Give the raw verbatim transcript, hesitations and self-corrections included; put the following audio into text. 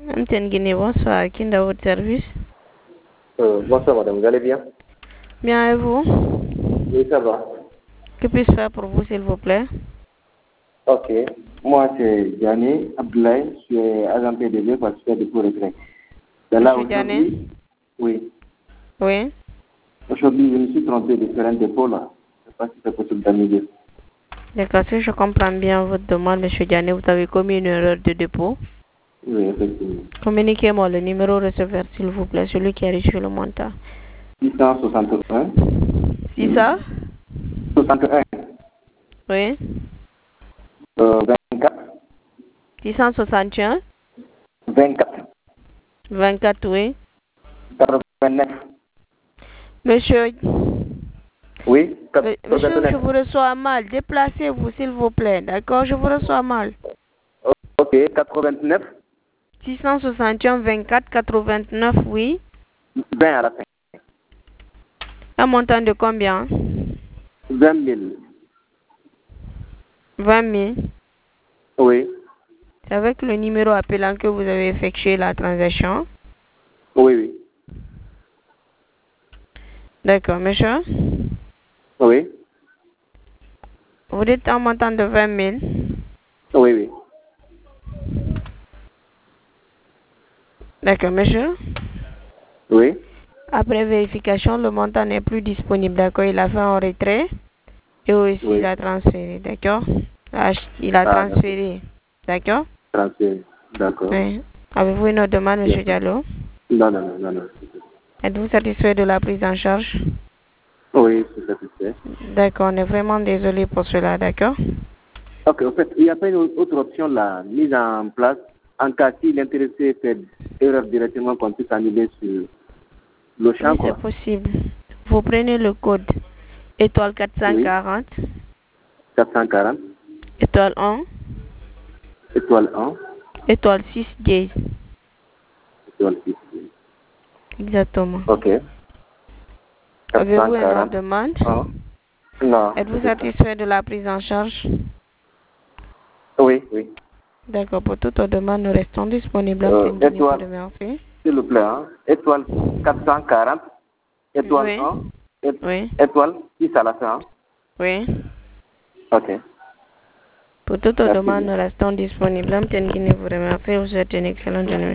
Antenne Guinée, bonsoir. Qui est dans votre service? Euh, bonsoir madame, vous allez bien? Bien et vous? Oui, ça va. Que puis-je faire pour vous, s'il vous plaît? Ok. Moi, c'est Diané Abdoulaye, je suis agent P D V pour faire des cours retraits. Monsieur Diané? Oui. Oui. Aujourd'hui, je me suis trompé de faire un dépôt là. Je ne sais pas si c'est possible d'annuler. D'accord, si je comprends bien votre demande, monsieur Diané, vous avez commis une erreur de dépôt. Oui, effectivement. Communiquez-moi le numéro receveur, s'il vous plaît, celui qui a reçu le montant. six cent soixante et un. six cent soixante et un. Oui. Euh, vingt-quatre. six cent soixante et un. vingt-quatre. vingt-quatre, oui. quatre-vingt-neuf. Monsieur, Oui, monsieur, je quatre-vingt-neuf. vous reçois mal. Déplacez-vous, s'il vous plaît. D'accord, je vous reçois mal. Ok, quatre-vingt-neuf. six cent soixante et un, vingt-quatre, quatre-vingt-neuf, oui. vingt à la fin. Un montant de combien? vingt mille. vingt mille. Oui. C'est avec le numéro appelant que vous avez effectué la transaction? Oui, oui. D'accord, monsieur. Oui. Vous dites un montant de vingt mille? Oui, oui. D'accord, monsieur. Oui. Après vérification, le montant n'est plus disponible, d'accord? Il a fait un retrait et aussi Oui. il a transféré, d'accord? Il a Ah, transféré, d'accord? Transfert. D'accord. Oui. Avez-vous une autre demande, monsieur Diallo? Non, non, non, non, non. Êtes-vous satisfait de la prise en charge? Oui, je suis satisfait. D'accord, on est vraiment désolé pour cela, d'accord? Ok, en fait, il n'y a pas une autre option là, mise en place, en cas si l'intéressé fait erreur directement qu'on puisse annuler sur le champ, Oui, quoi. c'est possible. Vous prenez le code étoile quatre cent quarante, Oui. quatre cent quarante, étoile un, étoile un, étoile six dièse. étoile six. Exactement. Ok. Avez-vous une autre quatre cent quarante. demande? un. Non. Êtes-vous c'est ça. satisfait de la prise en charge? Oui, oui. D'accord, pour toute demande, nous restons disponibles. Euh, étoile, Merci. s'il vous plaît, hein. Étoile quatre cent quarante, étoile Oui. un, et, Oui. étoile six à la fin. Oui. Ok. Pour toute Merci demande, bien. nous restons disponibles. Vous remercie. Vous souhaite une excellente journée.